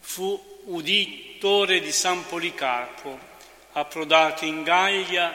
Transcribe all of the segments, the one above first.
fu uditore di San Policarpo. Approdato in Gallia,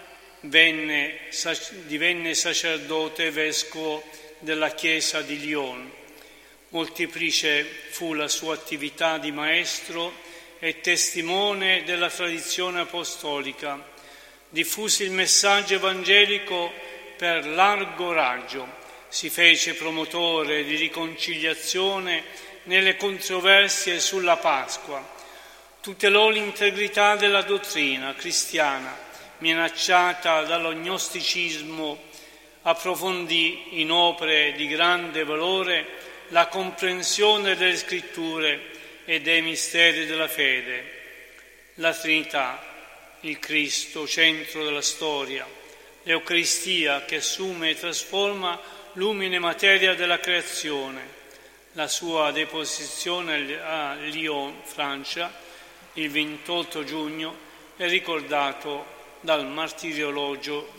divenne sacerdote e vescovo della chiesa di Lyon. Molteplice fu la sua attività di maestro e testimone della tradizione apostolica. Diffuse il messaggio evangelico per largo raggio. Si fece promotore di riconciliazione nelle controversie sulla Pasqua. Tutelò l'integrità della dottrina cristiana, minacciata dall'agnosticismo. Approfondì in opere di grande valore la comprensione delle scritture e dei misteri della fede. La Trinità, il Cristo, centro della storia, l'Eucaristia che assume e trasforma l'umile materia della creazione. La sua deposizione a Lyon, Francia, il 28 giugno, è ricordato dal martiriologio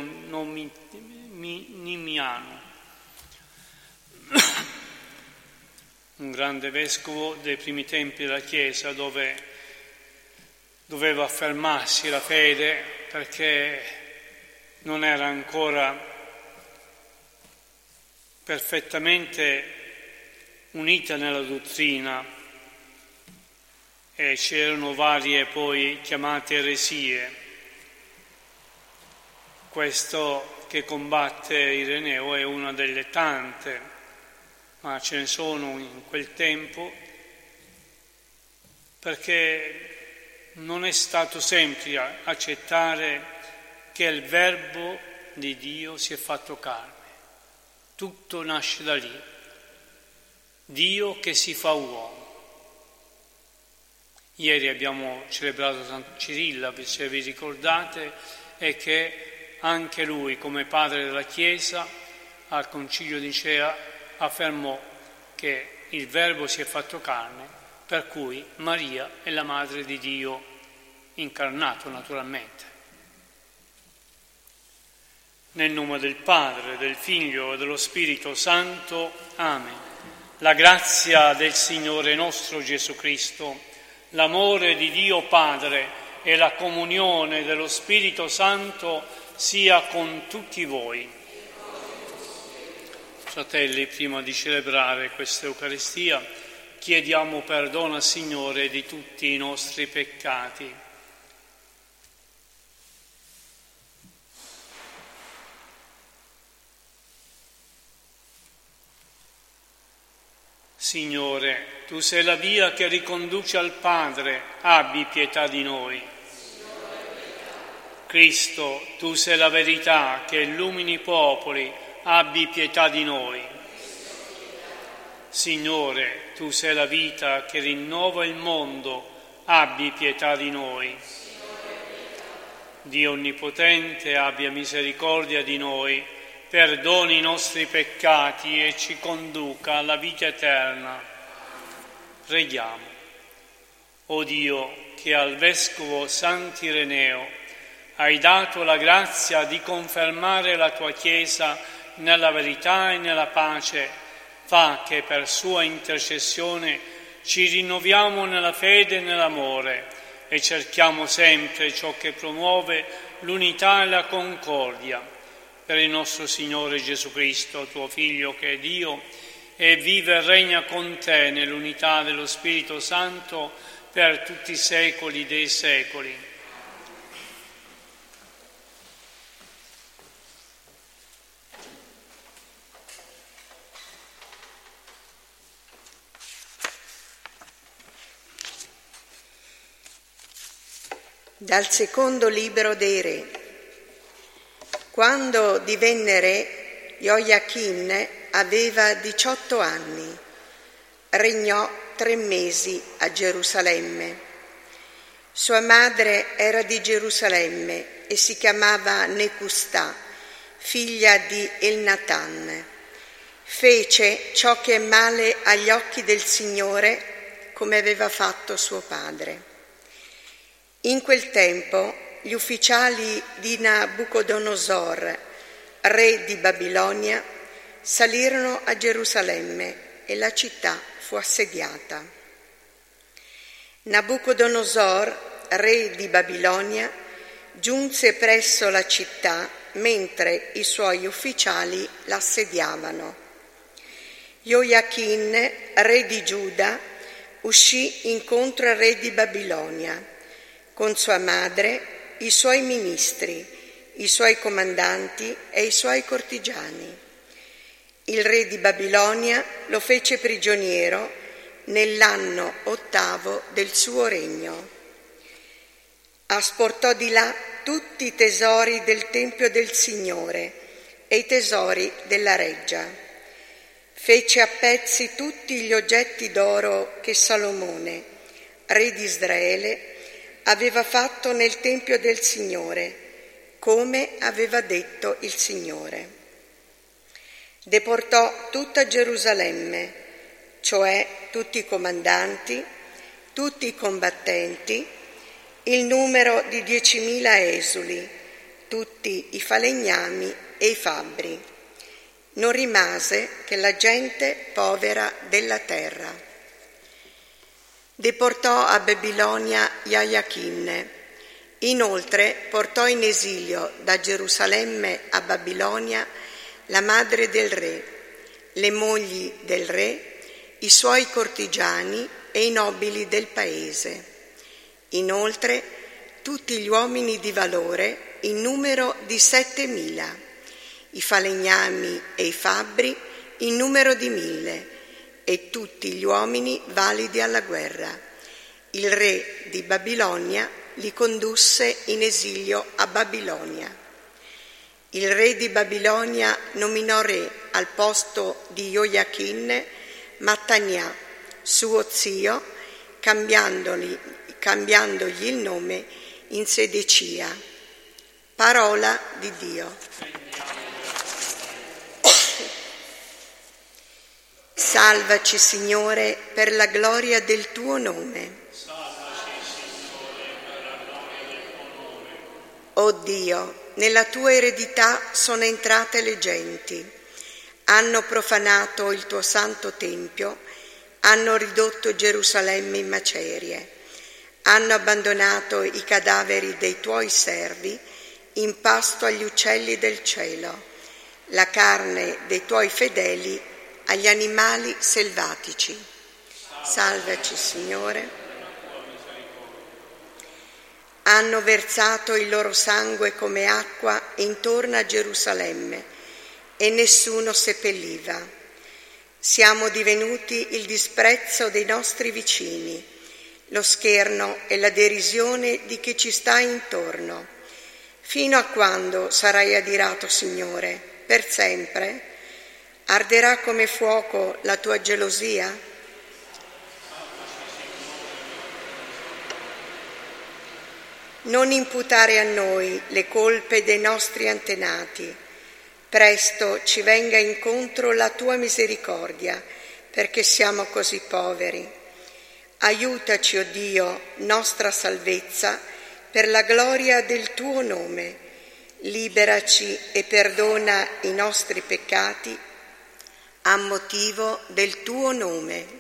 geronimiano, un grande vescovo dei primi tempi della Chiesa, dove doveva affermarsi la fede perché non era ancora perfettamente unita nella dottrina e c'erano varie poi chiamate eresie. Questo che combatte Ireneo è una delle tante, ma ce ne sono in quel tempo, perché non è stato semplice accettare che il Verbo di Dio si è fatto carne. Tutto nasce da lì. Dio che si fa uomo. Ieri abbiamo celebrato San Cirilla, se vi ricordate, e che anche lui, come padre della Chiesa, al Concilio di Nicea affermò che il Verbo si è fatto carne, per cui Maria è la madre di Dio incarnato naturalmente. Nel nome del Padre, del Figlio e dello Spirito Santo. Amen. La grazia del Signore nostro Gesù Cristo, l'amore di Dio Padre e la comunione dello Spirito Santo sia con tutti voi. Fratelli, prima di celebrare questa Eucaristia, chiediamo perdono al Signore di tutti i nostri peccati. Signore, Tu sei la via che riconduce al Padre, abbi pietà di noi. Cristo, Tu sei la verità che illumini i popoli, abbi pietà di noi. Signore, Tu sei la vita che rinnova il mondo, abbi pietà di noi. Dio Onnipotente, abbia misericordia di noi, perdoni i nostri peccati e ci conduca alla vita eterna. Preghiamo. O Dio, che al Vescovo Sant'Ireneo hai dato la grazia di confermare la Tua Chiesa nella verità e nella pace, fa che per sua intercessione ci rinnoviamo nella fede e nell'amore e cerchiamo sempre ciò che promuove l'unità e la concordia. Per il nostro Signore Gesù Cristo, Tuo Figlio, che è Dio, e vive e regna con Te nell'unità dello Spirito Santo per tutti i secoli dei secoli. Dal secondo libro dei Re. Quando divenne re, Joiachin aveva 18 anni. Regnò 3 mesi a Gerusalemme. Sua madre era di Gerusalemme e si chiamava Necustà, figlia di Elnatan. Fece ciò che è male agli occhi del Signore, come aveva fatto suo padre. In quel tempo gli ufficiali di Nabucodonosor, re di Babilonia, salirono a Gerusalemme e la città fu assediata. Nabucodonosor, re di Babilonia, giunse presso la città mentre i suoi ufficiali l'assediavano. Joiachin, re di Giuda, uscì incontro al re di Babilonia, con sua madre, i suoi ministri, i suoi comandanti e i suoi cortigiani. Il re di Babilonia lo fece prigioniero nell'anno 8 del suo regno. Asportò di là tutti i tesori del Tempio del Signore e i tesori della reggia. Fece a pezzi tutti gli oggetti d'oro che Salomone, re di Israele, aveva fatto nel Tempio del Signore, come aveva detto il Signore. Deportò tutta Gerusalemme, cioè tutti i comandanti, tutti i combattenti, il numero di 10.000 esuli, tutti i falegnami e i fabbri. Non rimase che la gente povera della terra. Deportò a Babilonia Joiachin. Inoltre portò in esilio da Gerusalemme a Babilonia la madre del re, le mogli del re, i suoi cortigiani e i nobili del paese. Inoltre tutti gli uomini di valore in numero di 7.000, i falegnami e i fabbri in numero di 1.000 e tutti gli uomini validi alla guerra. Il re di Babilonia li condusse in esilio a Babilonia. Il re di Babilonia nominò re al posto di Joiachin Mattania, suo zio, cambiandogli il nome in Sedecia. Parola di Dio. Salvaci, Signore, per la gloria del tuo nome. O Dio, nella tua eredità sono entrate le genti, hanno profanato il tuo santo tempio, hanno ridotto Gerusalemme in macerie, hanno abbandonato i cadaveri dei tuoi servi in pasto agli uccelli del cielo, la carne dei tuoi fedeli agli animali selvatici. Salvaci, Signore. Hanno versato il loro sangue come acqua intorno a Gerusalemme e nessuno seppelliva. Siamo divenuti il disprezzo dei nostri vicini, lo scherno e la derisione di chi ci sta intorno. Fino a quando sarai adirato, Signore? Per sempre? Arderà come fuoco la tua gelosia? Non imputare a noi le colpe dei nostri antenati. Presto ci venga incontro la tua misericordia, perché siamo così poveri. Aiutaci, o Dio, nostra salvezza, per la gloria del tuo nome. Liberaci e perdona i nostri peccati a motivo del tuo nome.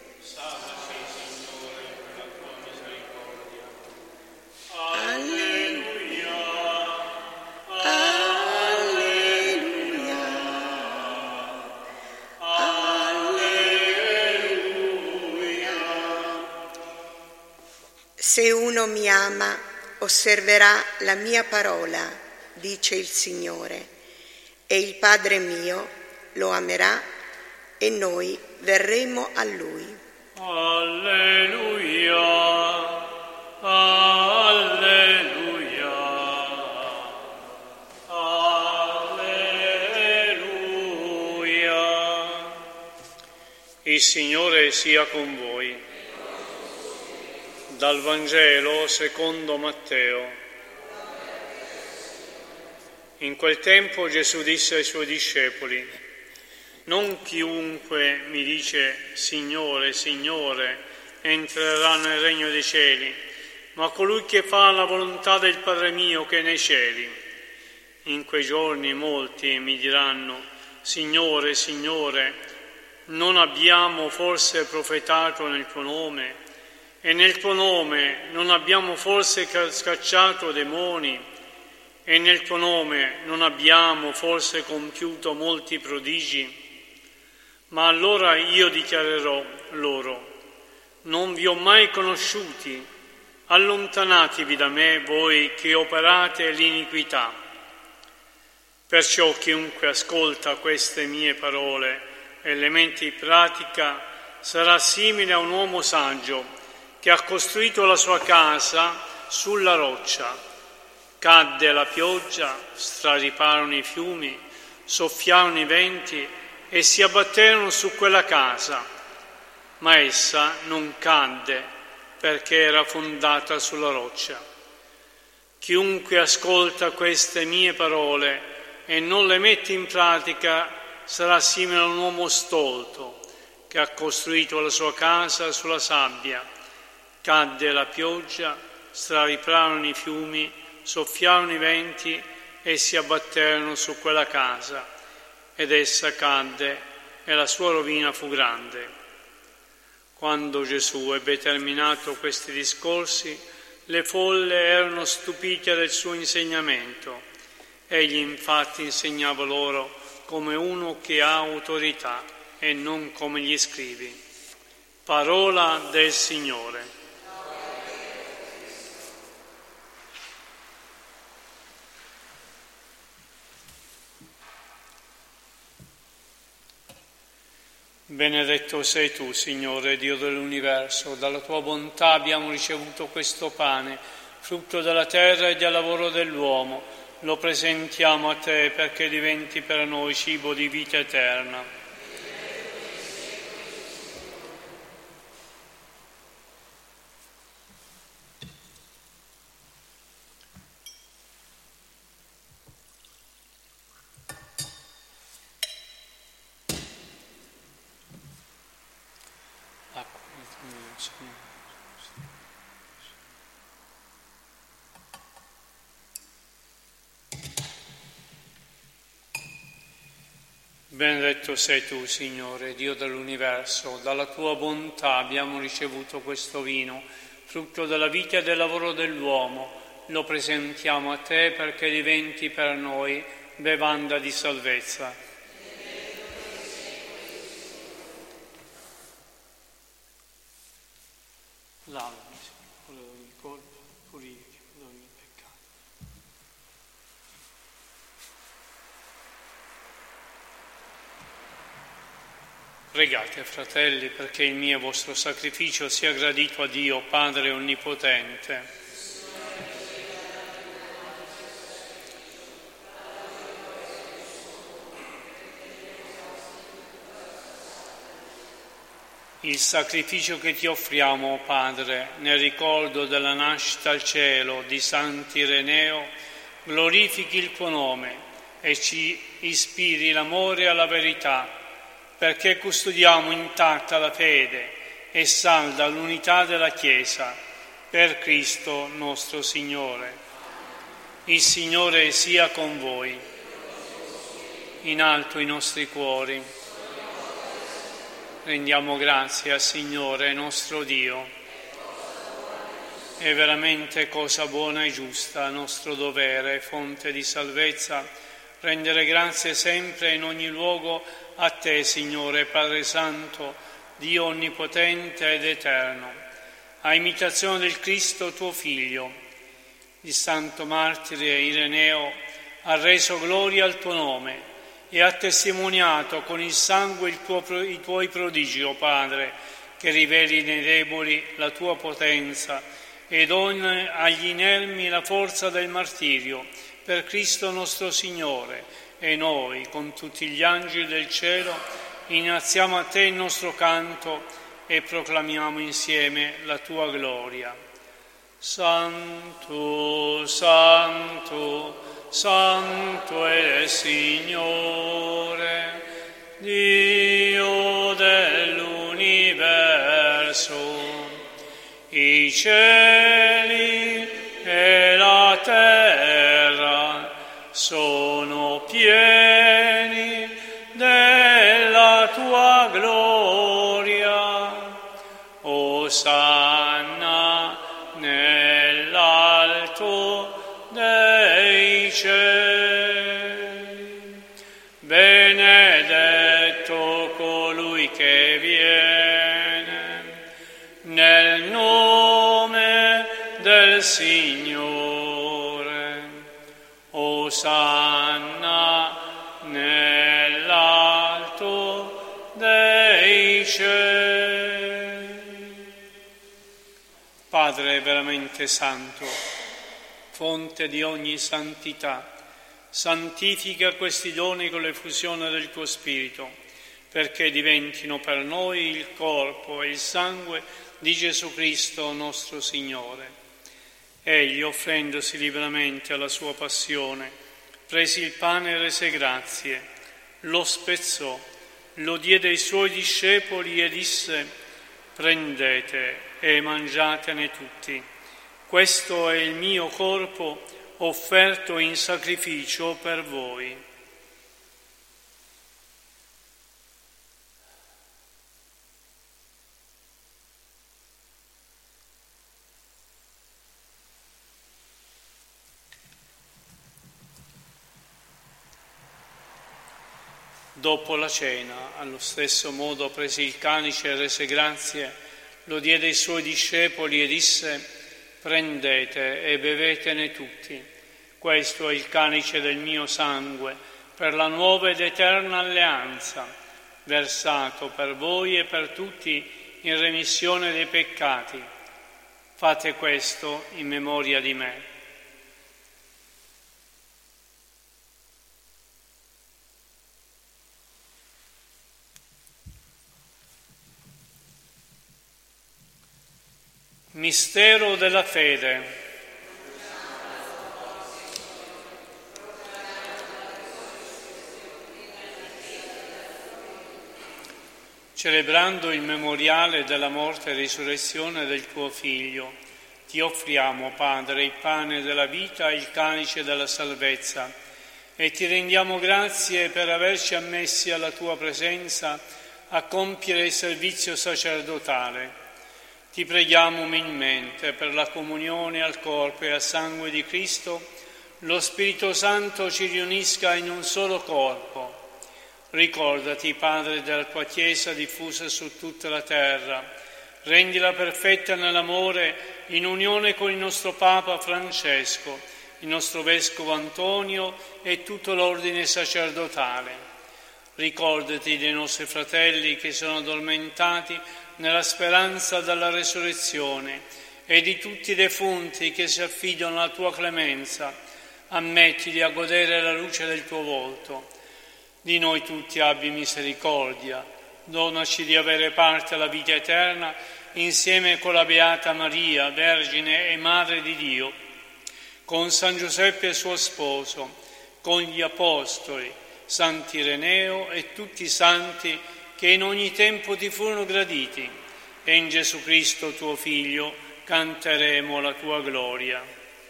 Se uno mi ama, osserverà la mia parola, dice il Signore, e il Padre mio lo amerà e noi verremo a Lui. Alleluia, alleluia, alleluia. Il Signore sia con voi. Dal Vangelo secondo Matteo. In quel tempo Gesù disse ai suoi discepoli: non chiunque mi dice Signore, Signore, entrerà nel regno dei cieli, ma colui che fa la volontà del Padre mio che è nei cieli. In quei giorni molti mi diranno: Signore, Signore, non abbiamo forse profetato nel tuo nome? E nel tuo nome non abbiamo forse scacciato demoni? E nel tuo nome non abbiamo forse compiuto molti prodigi? Ma allora io dichiarerò loro: non vi ho mai conosciuti, allontanatevi da me voi che operate l'iniquità. Perciò chiunque ascolta queste mie parole e le mette in pratica sarà simile a un uomo saggio che ha costruito la sua casa sulla roccia. Cadde la pioggia, strariparono i fiumi, soffiarono i venti e si abbatterono su quella casa, ma essa non cadde perché era fondata sulla roccia. Chiunque ascolta queste mie parole e non le mette in pratica sarà simile a un uomo stolto che ha costruito la sua casa sulla sabbia. Cadde la pioggia, strariparono i fiumi, soffiarono i venti e si abbatterono su quella casa, ed essa cadde e la sua rovina fu grande. Quando Gesù ebbe terminato questi discorsi, le folle erano stupite del suo insegnamento. Egli infatti insegnava loro come uno che ha autorità e non come gli scribi. Parola del Signore. Benedetto sei tu, Signore, Dio dell'universo, dalla tua bontà abbiamo ricevuto questo pane, frutto della terra e del lavoro dell'uomo. Lo presentiamo a te perché diventi per noi cibo di vita eterna. Benedetto sei tu, Signore, Dio dell'universo, dalla tua bontà abbiamo ricevuto questo vino, frutto della vita e del lavoro dell'uomo. Lo presentiamo a te perché diventi per noi bevanda di salvezza. Lavami, Signore, da ogni colpa, purifica da ogni peccato. Pregate, fratelli, perché il mio e vostro sacrificio sia gradito a Dio, Padre Onnipotente. Il sacrificio che ti offriamo, o Padre, nel ricordo della nascita al cielo di Sant'Ireneo, glorifichi il tuo nome e ci ispiri l'amore alla verità, perché custodiamo intatta la fede e salda l'unità della Chiesa, per Cristo nostro Signore. Il Signore sia con voi, in alto i nostri cuori. Rendiamo grazie al Signore nostro Dio. È veramente cosa buona e giusta, nostro dovere, fonte di salvezza, rendere grazie sempre e in ogni luogo a te, Signore, Padre Santo, Dio Onnipotente ed Eterno, a imitazione del Cristo tuo Figlio. Il Santo Martire Ireneo ha reso gloria al tuo nome e ha testimoniato con il sangue i tuoi prodigi, o Padre, che riveli nei deboli la tua potenza e doni agli inermi la forza del martirio, per Cristo nostro Signore. E noi, con tutti gli angeli del cielo, innalziamo a te il nostro canto e proclamiamo insieme la tua gloria. Santo, Santo, Santo è il Signore, Dio dell'universo. I cieli e la terra sono pieni della tua gloria. Osanna nell'alto dei cieli. Benedetto colui che viene nel nome del Signore. Osanna nell'alto dei cieli. Padre veramente santo, fonte di ogni santità, santifica questi doni con l'effusione del tuo Spirito, perché diventino per noi il corpo e il sangue di Gesù Cristo nostro Signore. Egli, offrendosi liberamente alla sua passione, prese il pane e rese grazie, lo spezzò, lo diede ai suoi discepoli e disse: prendete e mangiatene tutti. Questo è il mio corpo offerto in sacrificio per voi. Dopo la cena, allo stesso modo prese il calice e rese grazie, lo diede ai suoi discepoli e disse: prendete e bevetene tutti. Questo è il calice del mio sangue, per la nuova ed eterna alleanza, versato per voi e per tutti in remissione dei peccati. Fate questo in memoria di me. Mistero della fede. Celebrando il memoriale della morte e risurrezione del tuo Figlio, ti offriamo, Padre, il pane della vita e il calice della salvezza, e ti rendiamo grazie per averci ammessi alla tua presenza a compiere il servizio sacerdotale. Ti preghiamo umilmente per la comunione al corpo e al sangue di Cristo, lo Spirito Santo ci riunisca in un solo corpo. Ricordati, Padre, della tua Chiesa diffusa su tutta la terra, rendila perfetta nell'amore in unione con il nostro Papa Francesco, il nostro Vescovo Antonio e tutto l'ordine sacerdotale. Ricordati dei nostri fratelli che sono addormentati nella speranza della resurrezione e di tutti i defunti che si affidano alla tua clemenza. Ammettili a godere la luce del tuo volto. Di noi tutti abbi misericordia. Donaci di avere parte alla vita eterna insieme con la Beata Maria, Vergine e Madre di Dio, con San Giuseppe suo sposo, con gli Apostoli, Sant'Ireneo e tutti i santi che in ogni tempo ti furono graditi, e in Gesù Cristo tuo Figlio canteremo la tua gloria.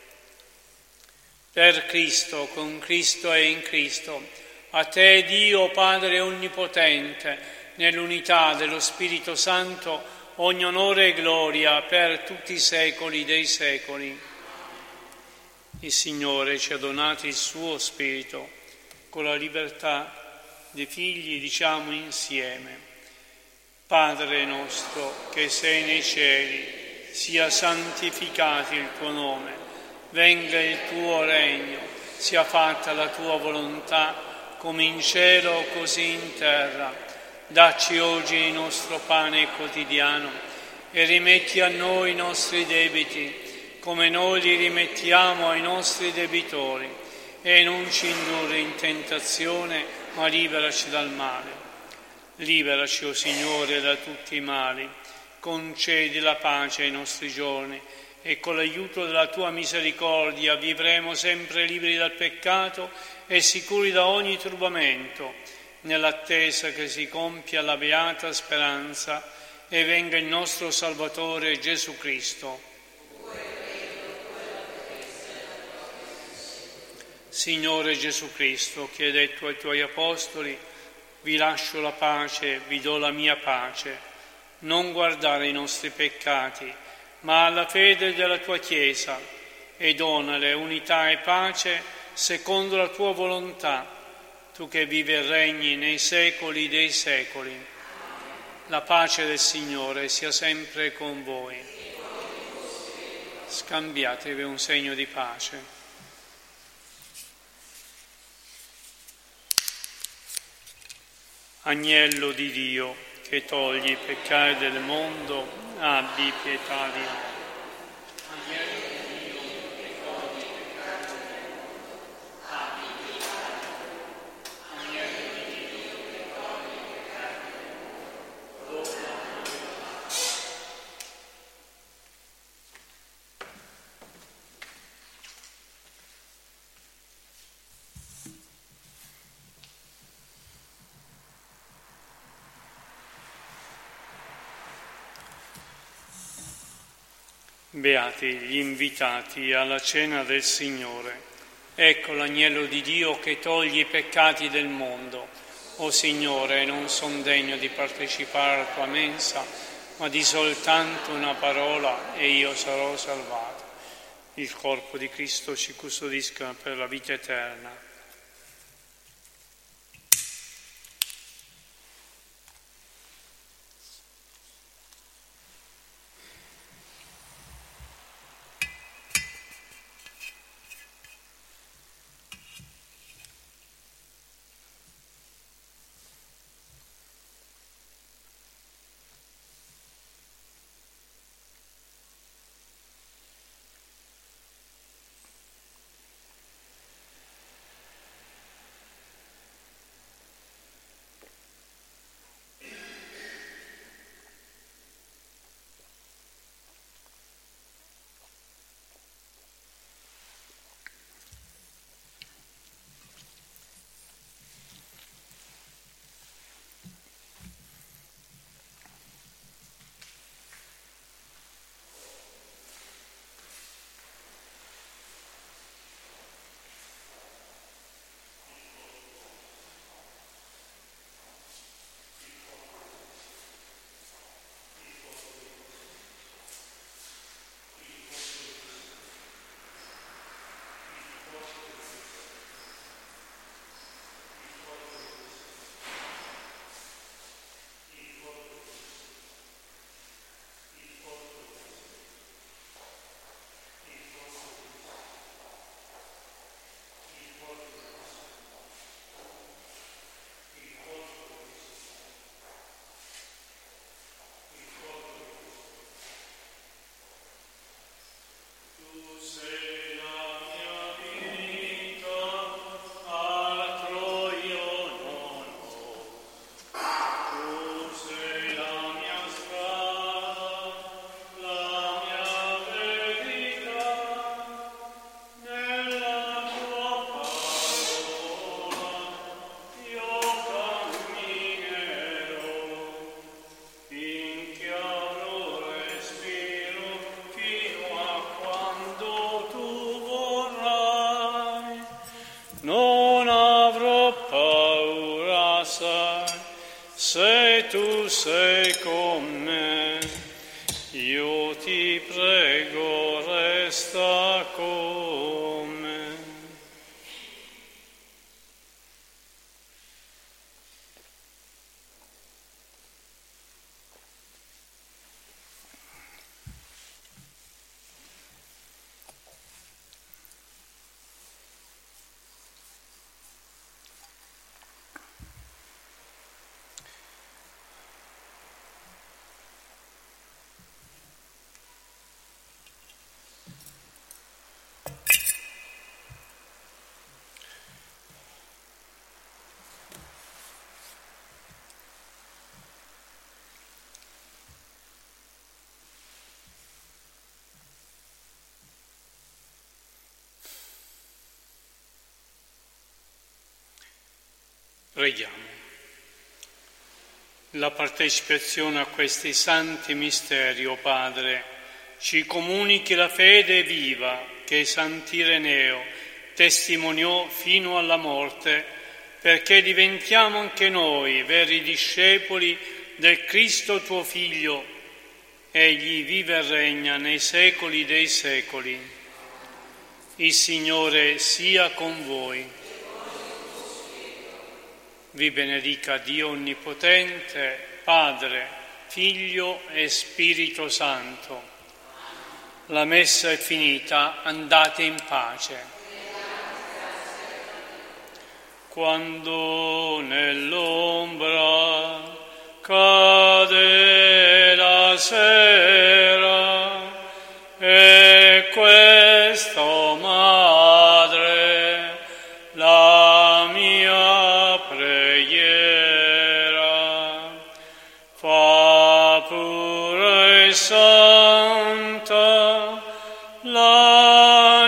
Per Cristo, con Cristo e in Cristo, a te Dio Padre Onnipotente, nell'unità dello Spirito Santo, ogni onore e gloria per tutti i secoli dei secoli. Il Signore ci ha donato il suo Spirito, con la libertà dei figli diciamo insieme: Padre nostro che sei nei cieli, sia santificato il tuo nome, venga il tuo regno, sia fatta la tua volontà, come in cielo così in terra. Dacci oggi il nostro pane quotidiano e rimetti a noi i nostri debiti, come noi li rimettiamo ai nostri debitori, e non ci indurre in tentazione, ma liberaci dal male. Liberaci, o Signore, da tutti i mali, concedi la pace ai nostri giorni, e con l'aiuto della tua misericordia vivremo sempre liberi dal peccato e sicuri da ogni turbamento, nell'attesa che si compia la beata speranza e venga il nostro Salvatore Gesù Cristo. Signore Gesù Cristo, che hai detto ai tuoi Apostoli: vi lascio la pace, vi do la mia pace. non guardare i nostri peccati, ma alla fede della tua Chiesa, e donale unità e pace secondo la tua volontà, tu che vivi e regni nei secoli dei secoli. La pace del Signore sia sempre con voi. Scambiatevi un segno di pace. Agnello di Dio, che togli i peccati del mondo, abbi pietà di noi. Beati gli invitati alla cena del Signore. Ecco l'agnello di Dio che toglie i peccati del mondo. O Signore, non son degno di partecipare alla tua mensa, ma di soltanto una parola e io sarò salvato. Il corpo di Cristo ci custodisca per la vita eterna. Se tu sei con me, io ti prego, resta con me. Preghiamo. La partecipazione a questi santi misteri, o Padre, ci comunichi la fede viva che Sant'Ireneo testimoniò fino alla morte, perché diventiamo anche noi veri discepoli del Cristo tuo Figlio, egli vive e regna nei secoli dei secoli. Il Signore sia con voi. Vi benedica Dio Onnipotente, Padre, Figlio e Spirito Santo. La messa è finita, andate in pace. Quando nell'ombra cade la sera e questo, Madre, la mia preghiera, fa pure santa la